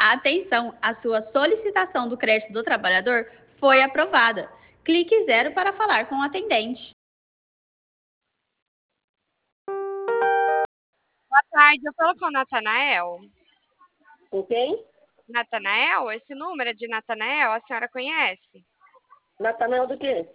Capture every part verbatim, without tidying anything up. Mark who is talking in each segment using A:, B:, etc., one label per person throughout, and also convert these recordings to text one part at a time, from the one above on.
A: Atenção, a sua solicitação do crédito do trabalhador foi aprovada. Clique zero para falar com o atendente.
B: Boa tarde, eu falo com o Natanael.
C: Com quem?
B: Natanael? Esse número é de Natanael, a senhora conhece?
C: Natanael do quê?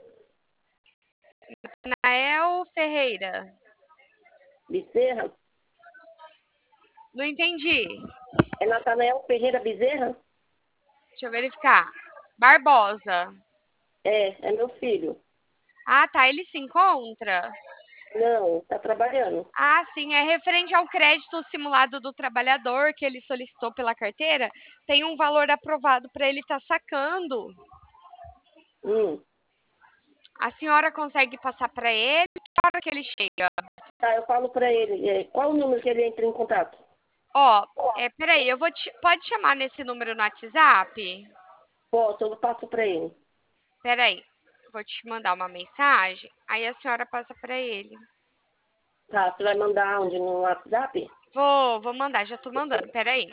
B: Natanael Ferreira.
C: Bezerra?
B: Não entendi.
C: É Natanael Ferreira Bezerra?
B: Deixa eu verificar. Barbosa.
C: É, é meu filho.
B: Ah, tá, ele se encontra?
C: Não, tá trabalhando.
B: Ah, sim, é referente ao crédito simulado do trabalhador que ele solicitou pela carteira. Tem um valor aprovado para ele estar sacando.
C: Hum.
B: A senhora consegue passar para ele? Que hora que ele chega?
C: Tá, eu falo pra ele. É, qual o número que ele entra em contato?
B: Ó, é, peraí, eu vou te, pode chamar nesse número no WhatsApp?
C: Posso, eu passo pra ele.
B: Peraí, vou te mandar uma mensagem, aí a senhora passa para ele.
C: Tá, você vai mandar onde? No WhatsApp?
B: Vou, vou mandar, já tô mandando, peraí.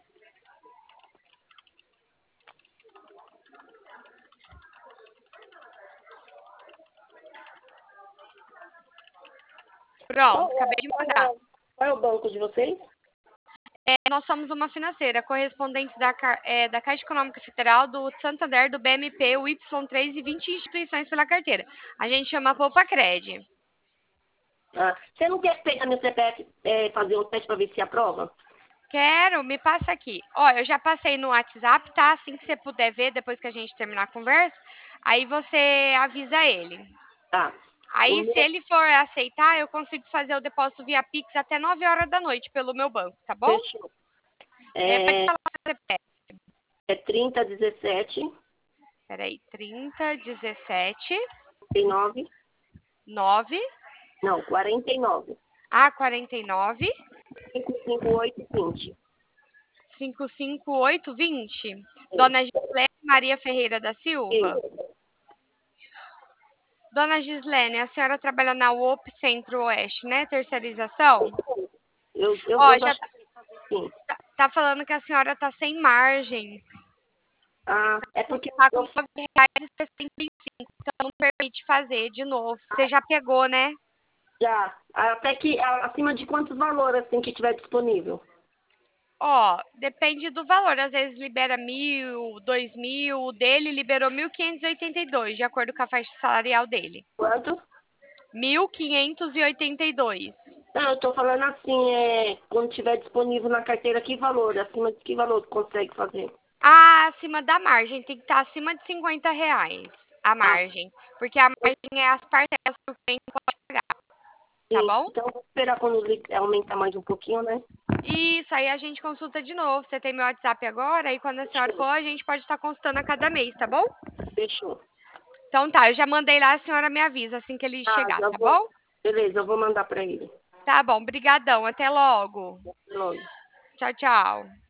B: Pronto, acabei de mandar.
C: Qual é o banco de vocês?
B: É, nós somos uma financeira, correspondentes da, é, da Caixa Econômica Federal, do Santander, do B M P, o Y três e vinte instituições pela carteira. A gente chama Poupa Cred.
C: Ah, você não quer pegar meu C P F, é, fazer um teste pra ver se aprova?
B: Quero, me passa aqui. Ó, eu já passei no WhatsApp, tá? Assim que você puder ver, depois que a gente terminar a conversa, aí você avisa ele.
C: Tá.
B: Aí,
C: O
B: se
C: meu-
B: ele for aceitar, eu consigo fazer o depósito via Pix até nove horas da noite pelo meu banco, tá bom?
C: Fechou.
B: É, pode
C: É,
B: falar o C P F.
C: é trinta, dezessete,
B: Peraí, trinta, dezessete,
C: tem nove,
B: nove,
C: não, quarenta e nove.
B: A quarenta e nove,
C: cinco cinco oito, vinte.
B: cinco cinco oito, vinte. Dona Gislene Maria Ferreira da Silva. Dona Gislene, a senhora trabalha na U O P Centro-Oeste, né? Terceirização?
C: Eu, eu,
B: Ó,
C: eu tô
B: já
C: achando assim.
B: tá, tá falando que a senhora tá sem margem.
C: Ah, é porque
B: Tá com
C: eu,
B: nove reais e sessenta e cinco, então não permite fazer de novo. Você já pegou, né?
C: já, até que a- acima de quantos valores assim que tiver disponível?
B: Ó, depende do valor. Às vezes libera mil, dois mil. O dele liberou mil quinhentos e oitenta e dois, de acordo com a faixa salarial dele.
C: Quanto?
B: Mil quinhentos e oitenta e dois.
C: Não, eu tô falando assim, é, quando tiver disponível na carteira, que valor? Acima de que valor consegue fazer?
B: Ah, acima da margem, tem que estar acima de cinquenta reais a
C: Ah,
B: margem. Porque a margem é as parcelas que o cliente pode pagar, tá
C: sim.
B: bom?
C: Então, vou esperar quando li- aumentar mais um pouquinho, né?
B: Isso, aí a gente consulta de novo. Você tem meu WhatsApp agora, e quando a senhora for, a gente pode estar consultando a cada mês, tá bom?
C: Fechou.
B: Então tá, eu já mandei lá, a senhora me avisa assim que ele
C: Ah,
B: chegar,
C: já
B: tá
C: vou.
B: bom?
C: Beleza, eu vou mandar pra ele.
B: Tá bom, brigadão, até logo.
C: Logo.
B: Tchau, tchau.